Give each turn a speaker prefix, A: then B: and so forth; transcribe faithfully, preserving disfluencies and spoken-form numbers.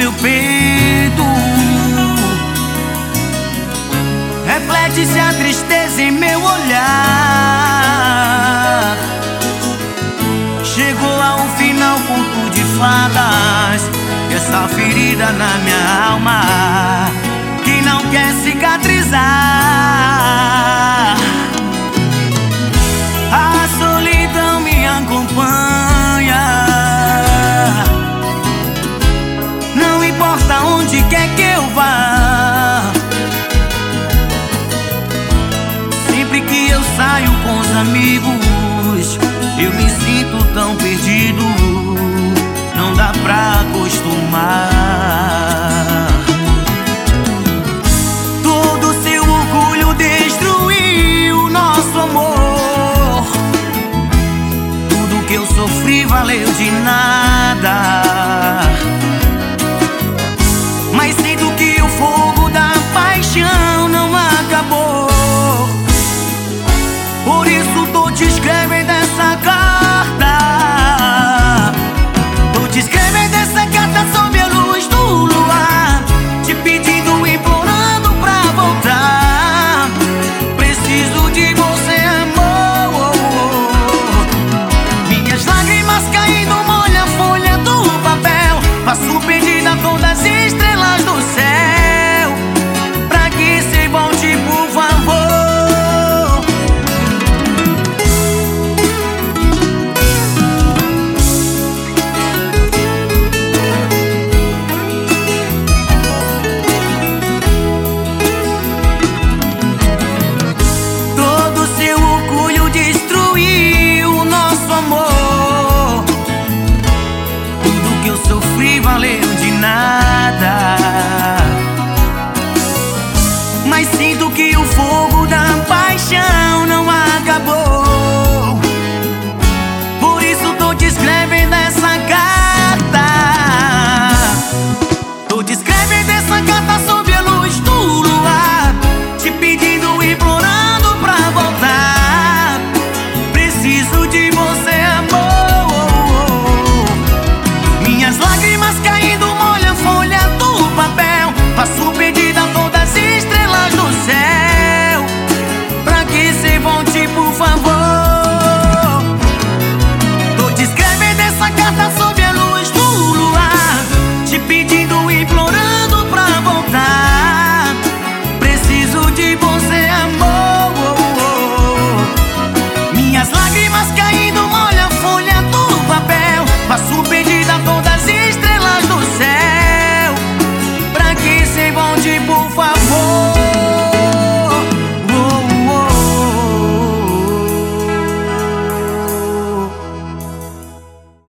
A: meu peito. Reflete-se a tristeza em meu olhar. Chegou a um final, conto de fadas, essa ferida na minha alma que não quer cicatrizar. A solidão me acompanha, não importa onde quer que eu vá. Sempre que eu saio com os amigos, eu me sinto tão perdido, não dá pra acostumar. Todo seu orgulho destruiu nosso amor. Tudo que eu sofri valeu de nada.